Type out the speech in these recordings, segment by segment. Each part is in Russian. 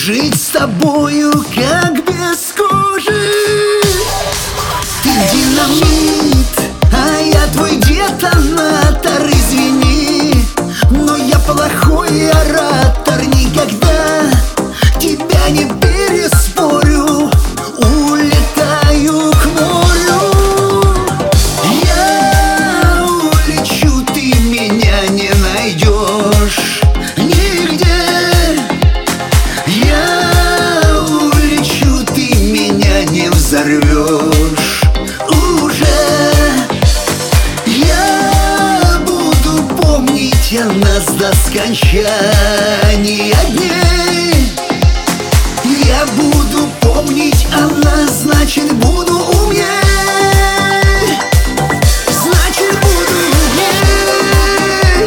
Жить с тобою как без кожи. Ты динамит, а я твой детонатор. Извини, но я плохой оратор. Никогда тебя не переспорю. Улетаю к морю. Я улечу, ты меня не найдешь нигде. Я улечу, ты меня не взорвешь уже. Я буду помнить о нас до скончания дней. Я буду помнить о нас, значит буду умней. Значит буду умней.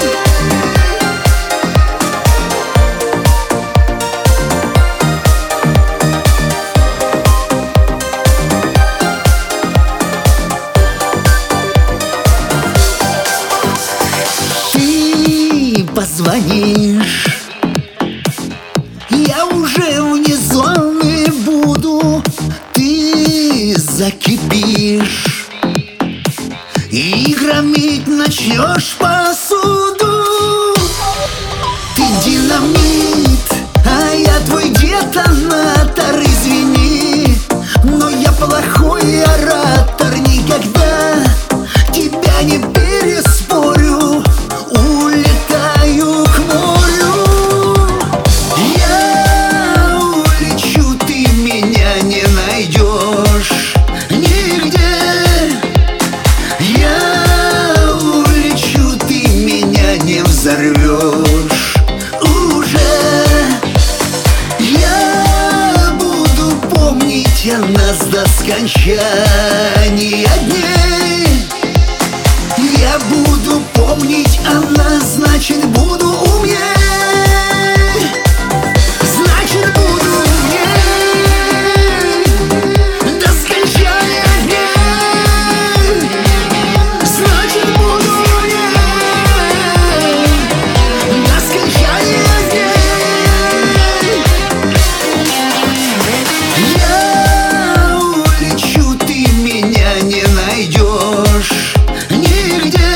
Ты позвонишь, я уже вне зоны буду. Ты закипишь и громить начнешь посуду. Ты динамит, а я твой детонатор. Извини, но я плохой оратор. Никогда тебя не переспорю. Улетаю к морю. Я улечу, ты меня не найдешь нигде. Я улечу, ты меня не взорвешь уже. Я буду помнить о нас до скончания дней. Я буду помнить о нас, значит буду умней. Значит буду умней до скончания дней. Значит буду умней до скончания дней. Я улечу, ты меня не найдешь нигде.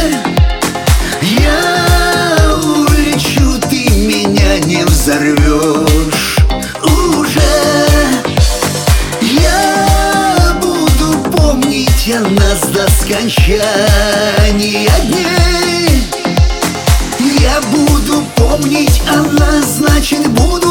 Я улечу, ты меня не взорвешь уже. Я буду помнить о нас до скончания дней. Я буду помнить о нас, значит буду